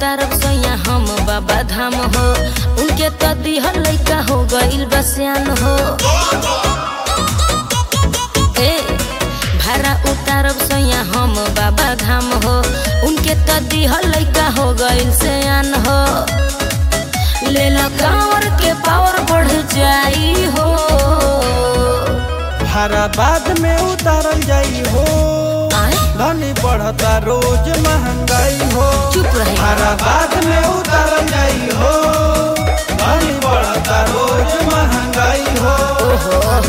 उतारब सैया हम बाबा धाम हो। उनके तो दिहल लइका हो गइल बसियान हो। भाड़ा उतारब सैया हम बाबा धाम हो। उनके तो दिहल लइका हो गइल सयान हो। ले लो कांवर के पावर बढ़ जाई हो। भाड़ा बाद में उतारल जाई हो। धनी बढ़ता रोज महंगाई हो। चुप रहे। भाड़ा बाद में उतारल जाई हो। धनी बढ़ता रोज महंगाई हो। ओहो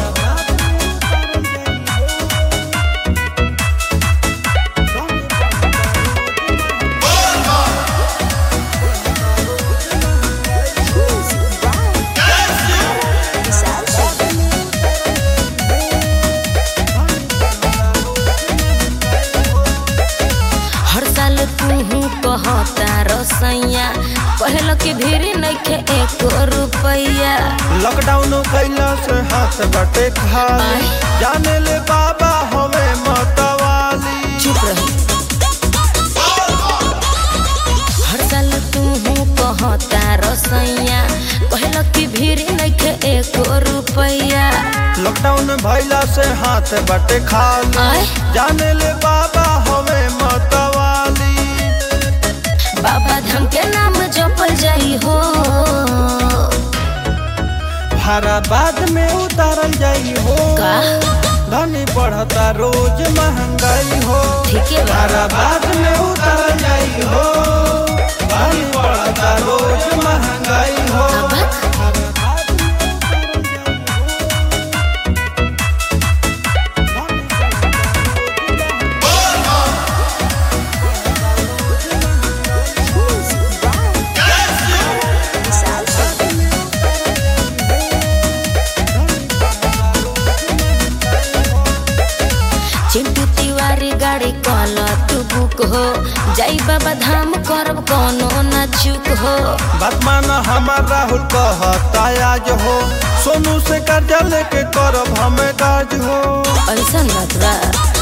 कहता रसैया पहल के भीड़ नइखे एको रुपैया। लॉकडाउन कैला से हाथ बटे खाली। जाने ले बाबा हवे मतवाली। चुप रही। हर साल तू कहता रसैया पहल के भीड़ नइखे एको रुपैया। लॉकडाउन भइला से हाथ बटे खाली। जाने ले बाबा हवे मतवाली। बाबा धाम के नाम जपल जाई हो। भाड़ा बाद में उतारल जाई हो। का धनी बढ़ता रोज महंगाई हो। ठीक है। भाड़ा बाद में उतारल जाई हो। धनी बढ़ता रोज महंगाई हो। चिंटू तिवारी गाड़ी कल तू बुक हो। जाई बाबा धाम करब कोनो ना चूक हो। बात माना हमार राहुल कहता आज हो। सोनू से कर्जा लेके करब हमें काज हो। ऐसा बात बा।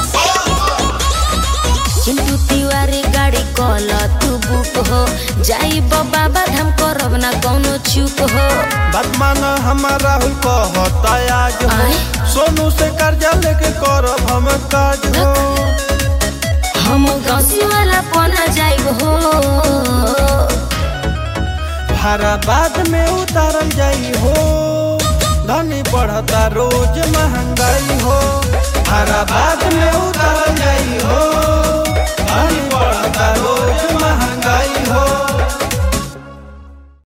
चिंटू तिवारी गाड़ी कल तू बुक हो। जाई बाबा धाम करब ना कोनो चूक हो। बात माना हमार राहुल कहता आज हो। सोनू से कर्जा लेके करब हमें काज हो। हम गौसी वाला पना जाइब हो। भाड़ा बाद में उतारल जाई हो। धनी बढ़ता रोज महंगाई हो। भाड़ा बाद में उतारल जाई हो।